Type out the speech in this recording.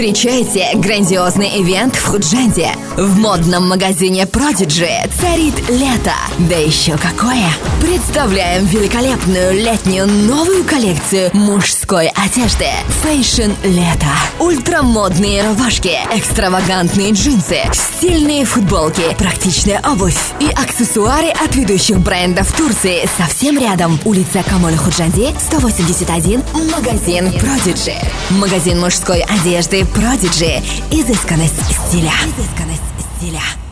Встречайте грандиозный ивент в Худженде. В модном магазине Prodigy царит лето. Да еще какое! Представляем великолепную летнюю новую коллекцию мужской одежды. Фэшн лето. Ультрамодные рубашки, экстравагантные джинсы, стильные футболки, практичная обувь и аксессуары от ведущих брендов Турции. Совсем рядом. Улица Камоля Худженде, 181, магазин Prodigy. Магазин мужской одежды Prodigy. Изысканность стиля.